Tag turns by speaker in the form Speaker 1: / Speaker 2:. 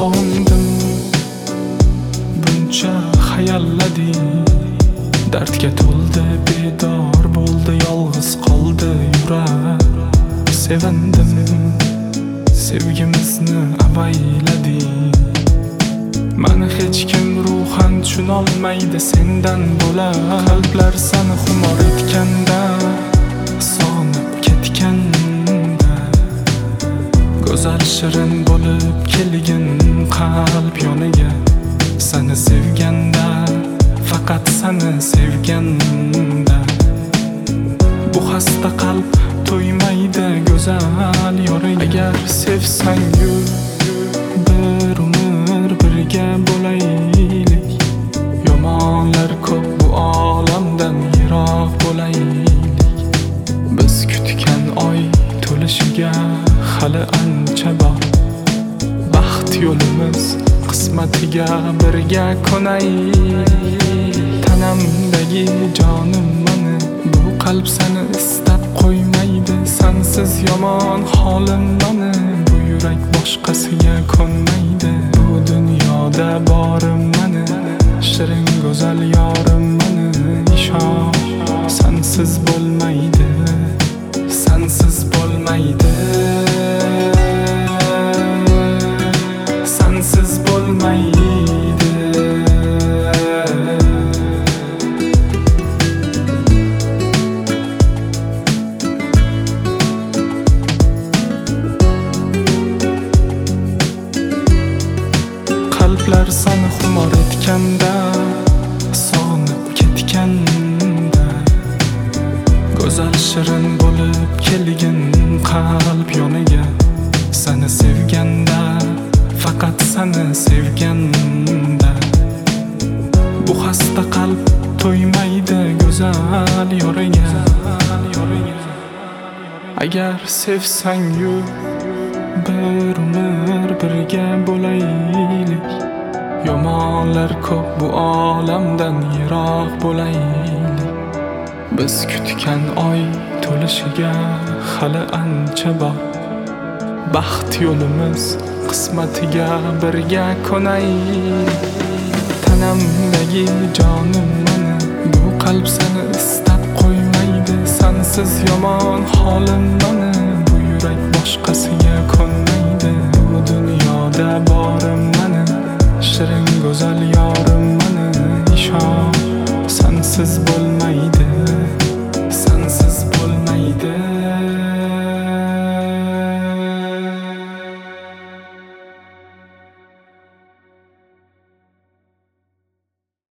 Speaker 1: sog'indim, buncha hayalladim. Dardga to'ldi, bedor bo'ldi, yolg'iz qoldi yurak. Sevindim, sevgimizni avayladik. Mani hech kim ruhan tushunolmaydi sendan bo'lar. Qalblar seni xumor etganda, sog'inib ketganda, go'zal shirin bo'lib kelgin qalb yoniga. Seni sevganda, faqat seni sevganda, bu xasta qalb to'ymaydi go'zal yoring. Agar sevsang-yu bir umr birga bo'laylik. Yomonlar ko'p bu olamdan yiroq bo'laylik. Biz kutgan oy to'lishiga hali ancha bor. Baxt yo'limiz qismatiga birga ko'naylik. Tanamdagi jonim mani, bu qalb seni istab qo'ymaydi. Sensiz yomon holim mani, bu yurak boshqasiga ko'nmaydi. Bu dunyoda borim mani, shirin go'zal yorim mani. Ishon, sensiz bo'lmaydi, sensiz bo'lmaydi, sensiz bo'lmaydi. Qalblar seni xumor etganda, sog'inib ketganda, go'zal shirin bo'lib kelgin qalb yoniga. Seni sevganda, faqat seni sevganda, bu xasta qalb to'ymaydi go'zal yoriga. Agar sevsang-yu bir umr birga bo'laylik. Yomonlar ko'p bu olamdan yiroq bo'laylik. Biz kutgan oy to'lishiga hali ancha bor. Baxt yo'limiz qismatiga birga ko'naylik. Tanamdagi jonim mani, bu qalb seni istab qo'ymaydi. Sensiz yomon holim mani, bu yurak boshqasiga ko'nmaydi. Bu dunyoda borim mani, shirin go'zal yorim mani. Ishon, sensiz bo'lmaydi.